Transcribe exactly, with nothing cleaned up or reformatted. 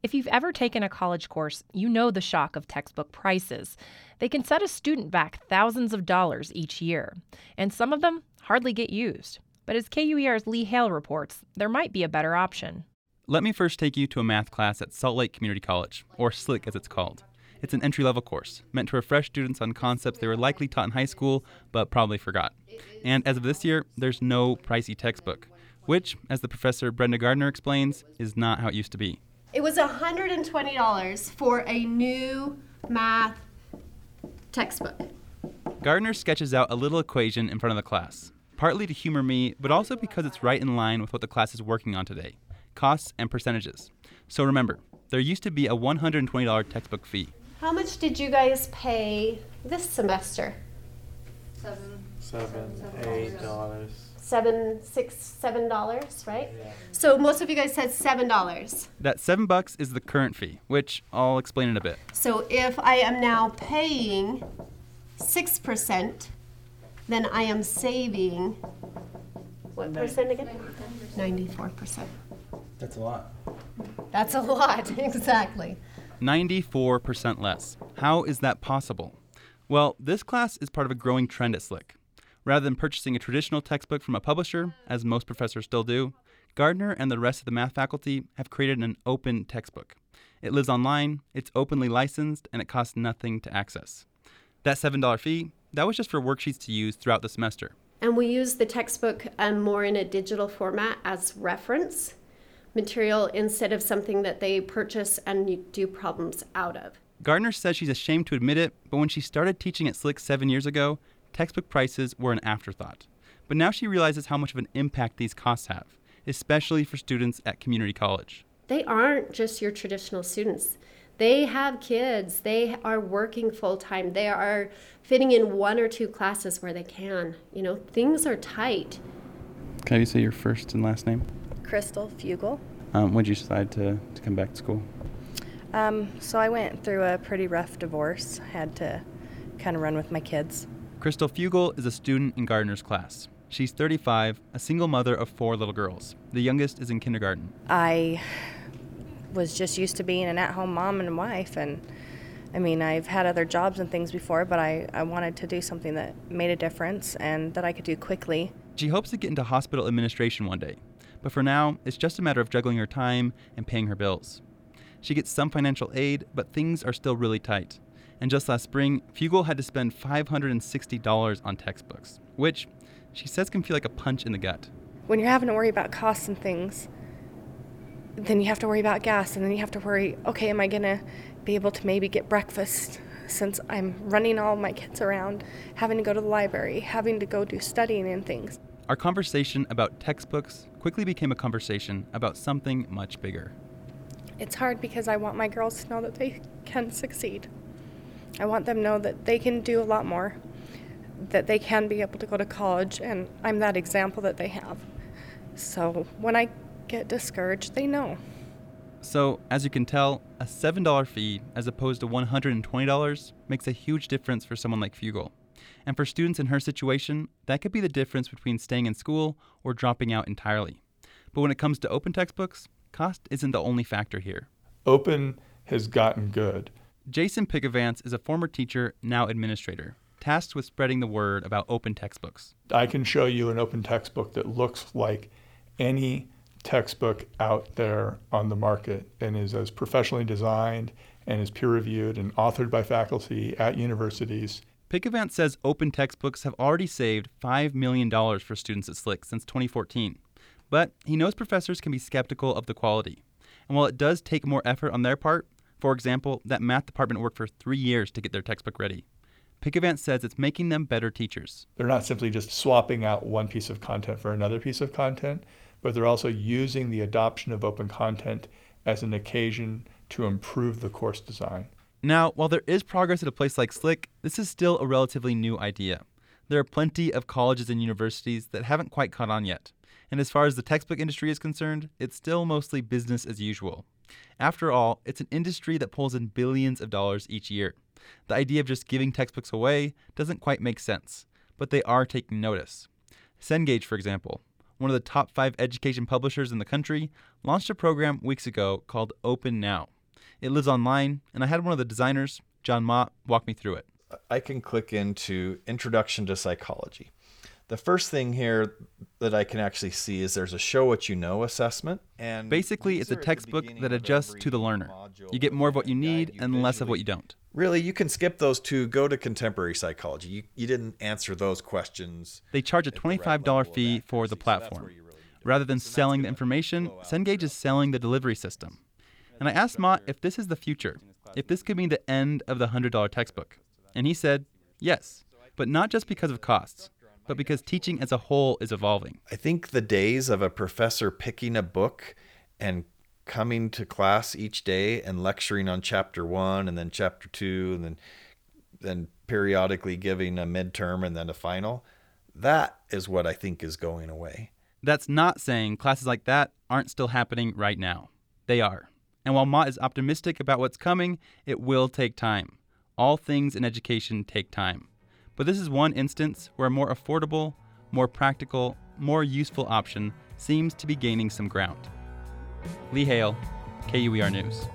If you've ever taken a college course, you know the shock of textbook prices. They can set a student back thousands of dollars each year, and some of them hardly get used. But as K U E R's Lee Hale reports, there might be a better option. Let me first take you to a math class at Salt Lake Community College, or SLIC as it's called. It's an entry-level course, meant to refresh students on concepts they were likely taught in high school, but probably forgot. And as of this year, there's no pricey textbook, which, as the professor Brenda Gardner explains, is not how it used to be. It was one hundred twenty dollars for a new math textbook. Gardner sketches out a little equation in front of the class, partly to humor me, but also because it's right in line with what the class is working on today, costs and percentages. So remember, there used to be a one hundred twenty dollars textbook fee. How much did you guys pay this semester? Seven. Seven, eight dollars. Seven, six, seven dollars, right? Yeah. So most of you guys said seven dollars. That seven bucks is the current fee, which I'll explain in a bit. So if I am now paying six percent, then I am saving, what percent again? ninety-four percent. That's a lot. That's a lot, exactly. ninety-four percent less. How is that possible? Well, this class is part of a growing trend at SLIC. Rather than purchasing a traditional textbook from a publisher, as most professors still do, Gardner and the rest of the math faculty have created an open textbook. It lives online, it's openly licensed, and it costs nothing to access. That seven dollars fee, that was just for worksheets to use throughout the semester. And we use the textbook um, more in a digital format as reference material instead of something that they purchase and you do problems out of. Gardner says she's ashamed to admit it, but when she started teaching at SLIC seven years ago, textbook prices were an afterthought. But now she realizes how much of an impact these costs have, especially for students at community college. They aren't just your traditional students. They have kids. They are working full-time. They are fitting in one or two classes where they can. You know, things are tight. Can you say your first and last name? Crystal Fugel. Um, when did you decide to, to come back to school? Um, so I went through a pretty rough divorce. Had to kind of run with my kids. Crystal Fugel is a student in Gardner's class. She's thirty-five, a single mother of four little girls. The youngest is in kindergarten. I was just used to being an at-home mom and wife, and I mean, I've had other jobs and things before, but I, I wanted to do something that made a difference and that I could do quickly. She hopes to get into hospital administration one day, but for now, it's just a matter of juggling her time and paying her bills. She gets some financial aid, but things are still really tight. And just last spring, Fugel had to spend five hundred sixty dollars on textbooks, which she says can feel like a punch in the gut. When you're having to worry about costs and things, then you have to worry about gas, and then you have to worry, okay, am I going to be able to maybe get breakfast since I'm running all my kids around, having to go to the library, having to go do studying and things. Our conversation about textbooks quickly became a conversation about something much bigger. It's hard because I want my girls to know that they can succeed. I want them to know that they can do a lot more, that they can be able to go to college, and I'm that example that they have. So when I get discouraged, they know. So, as you can tell, a seven dollars fee as opposed to one hundred twenty dollars makes a huge difference for someone like Fugel. And for students in her situation, that could be the difference between staying in school or dropping out entirely. But when it comes to open textbooks, cost isn't the only factor here. Open has gotten good. Jason Pickavance is a former teacher, now administrator, tasked with spreading the word about open textbooks. I can show you an open textbook that looks like any textbook out there on the market and is as professionally designed and is peer-reviewed and authored by faculty at universities. Pickavance says open textbooks have already saved five million dollars for students at SLIC since twenty fourteen. But he knows professors can be skeptical of the quality. And while it does take more effort on their part, for example, that math department worked for three years to get their textbook ready, Pickavance says it's making them better teachers. They're not simply just swapping out one piece of content for another piece of content, but they're also using the adoption of open content as an occasion to improve the course design. Now, while there is progress at a place like SLIC, this is still a relatively new idea. There are plenty of colleges and universities that haven't quite caught on yet. And as far as the textbook industry is concerned, it's still mostly business as usual. After all, it's an industry that pulls in billions of dollars each year. The idea of just giving textbooks away doesn't quite make sense, but they are taking notice. Cengage, for example, one of the top five education publishers in the country, launched a program weeks ago called Open Now. It lives online, and I had one of the designers, John Mott, walk me through it. I can click into Introduction to Psychology. The first thing here that I can actually see is there's a Show What You Know assessment. And basically, it's a textbook that adjusts to the learner. You get more of what you need and less of what you don't. Really, you can skip those two, go to Contemporary Psychology. You, you didn't answer those questions. They charge a twenty-five dollars fee for the platform. Rather than selling the information, Cengage is selling the delivery system. And I asked Mott if this is the future, if this could mean the end of the one hundred dollars textbook. And he said, yes, but not just because of costs, but because teaching as a whole is evolving. I think the days of a professor picking a book and coming to class each day and lecturing on chapter one and then chapter two and then then periodically giving a midterm and then a final, that is what I think is going away. That's not saying classes like that aren't still happening right now. They are. And while Mott is optimistic about what's coming, it will take time. All things in education take time. But this is one instance where a more affordable, more practical, more useful option seems to be gaining some ground. Lee Hale, K U E R News.